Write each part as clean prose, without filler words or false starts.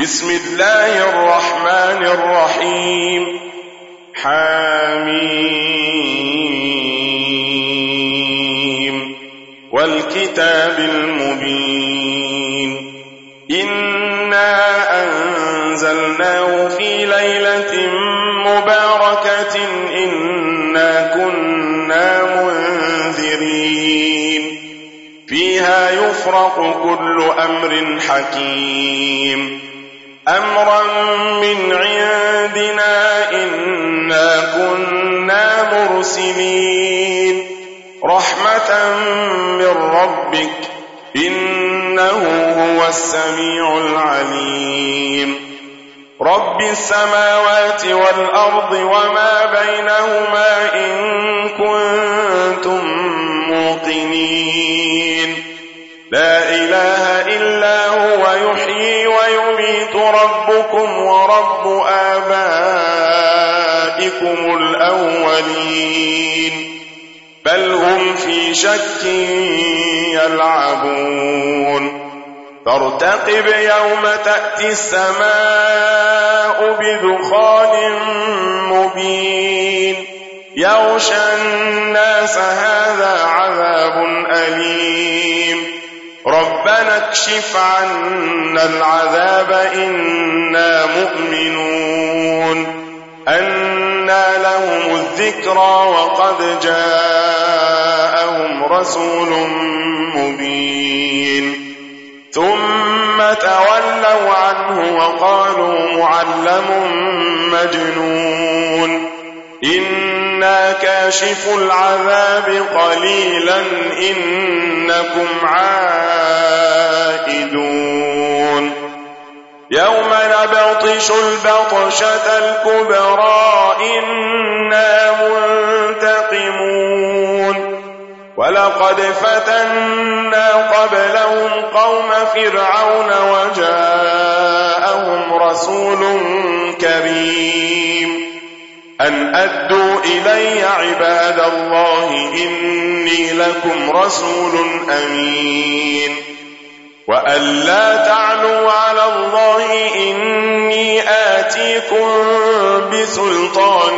بسم الله الرحمن الرحيم حميم والكتاب المبين إنا أنزلناه في ليلة مباركة إنا كنا منذرين فيها يفرق كل أمر حكيم أمرا من عندنا إنا كنا مرسلين رحمة من ربك إنه هو السميع العليم رب السماوات والأرض وما بينهما إن كنتم موقنين لا إله إلا هو يحيي ويميت ربكم ورب آبائكم الأولين بل هم في شك يلعبون فارتقب يوم تأتي السماء بدخان مبين يغشى الناس هذا عذاب أليم ربنا اكشف عنا العذاب إنا مؤمنون أنى لهم الذكرى وقد جاءهم رسول مبين ثم تولوا عنه وقالوا معلم مجنون إنا كاشف العذاب قليلا إنكم عائدون يوم نبطش البطشة الكبرى إنا منتقمون ولقد فتنا قبلهم قوم فرعون وجاءهم رسول كريم أن أدوا إلي عباد الله إني لكم رسول أمين وأن لا تعلوا على الله إني آتيكم بسلطان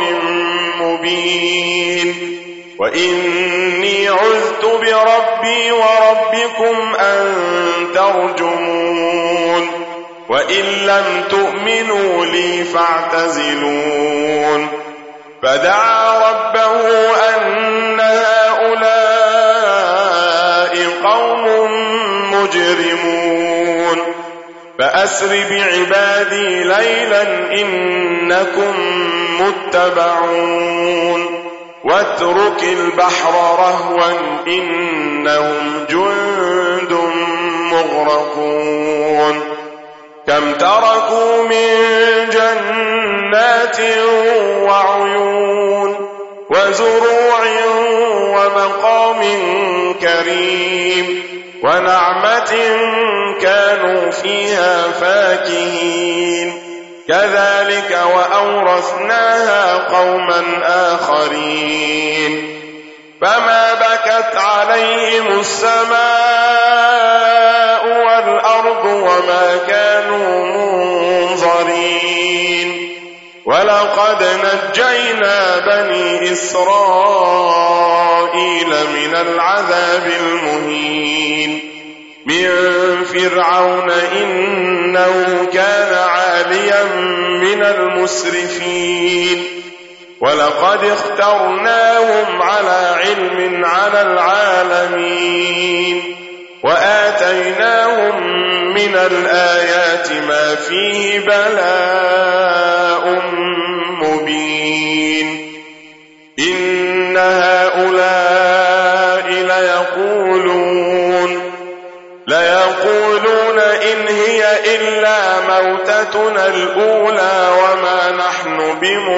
مبين وإني عذت بربي وربكم أن ترجمون وإن لم تؤمنوا لي فاعتزلون فدعا ربه أن هؤلاء قوم مجرمون فأسر بعبادي ليلا إنكم متبعون واترك البحر رهوا إنهم جند مغرقون كم تركوا من جنات وعيون وزروع ومقام كريم ونعمة كانوا فيها فاكهين كذلك وأورثناها قوما آخرين فما بكت عليهم السماء والأرض وما كانوا منظرين ولقد نجينا بني إسرائيل من العذاب المهين من فرعون إنه كان عاليا من المسرفين ولقد اخترناهم على علم على العالمين وآتيناهم من الآيات ما فيه بلاء مبين إن هؤلاء ليقولون إن هي إلا موتتنا الأولى وما نحن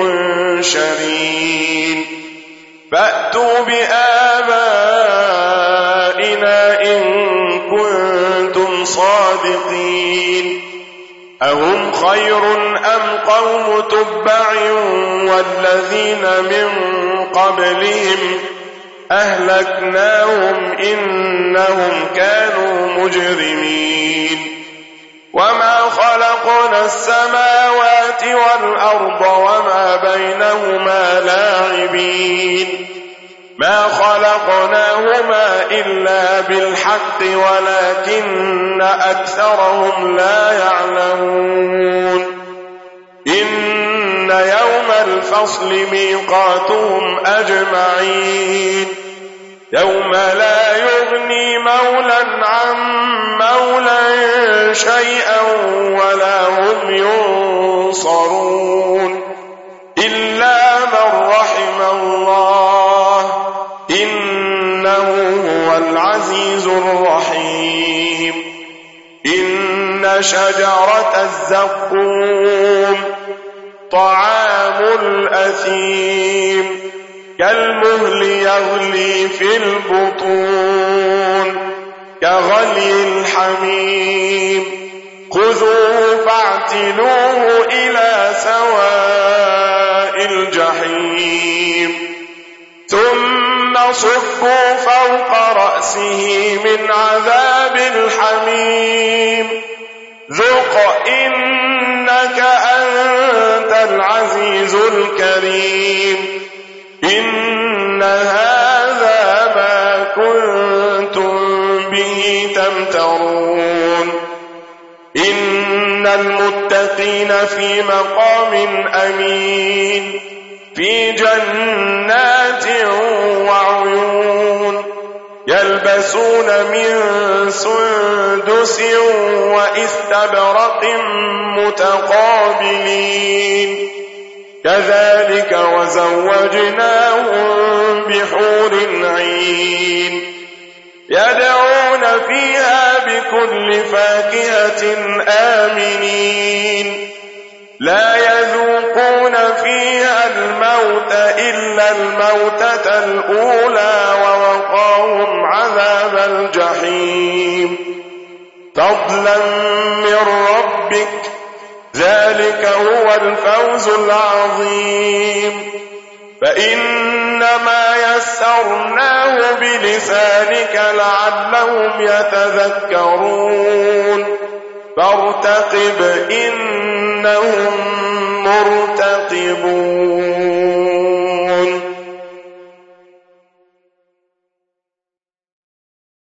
بمنشرين فأتوا بآبائنا إن كنتم صادقين أهم خير أم قوم تبع والذين من قبلهم أهلكناهم إنهم كانوا مجرمين وما خلقنا السماوات والأرض وما بينهما لاعبين ما خلقناهما إلا بالحق ولكن أكثرهم لا يعلمون إن يوم الفصل ميقاتهم أجمعين يوم لا يغني مولى عن مولى شيئا ولا هم ينصرون إلا من رحم الله إنه هو العزيز الرحيم إن شجرة الزقوم طعام الأثيم كالمهل يغلي في البطون كغلي الحميم خذوه فاعتلوه إلى سواء الجحيم ثم صبوا فوق رأسه من عذاب الحميم ذق إنك أنت العزيز الكريم إن هذا ما كنتم به تمترون إن المتقين في مقام أمين في جنات وعيون يلبسون من سندس وإستبرق متقابلين كذلك وزوجناهم بحور عين يدعون فيها بكل فاكهة آمنين لا يذوقون فيها الموت إلا الموتة الأولى ووقاهم عذاب الجحيم فضلا من ربك ذلك هو الفوز العظيم فإنما يسرناه بلسانك لعلهم يتذكرون فارتقب إنهم مرتقبون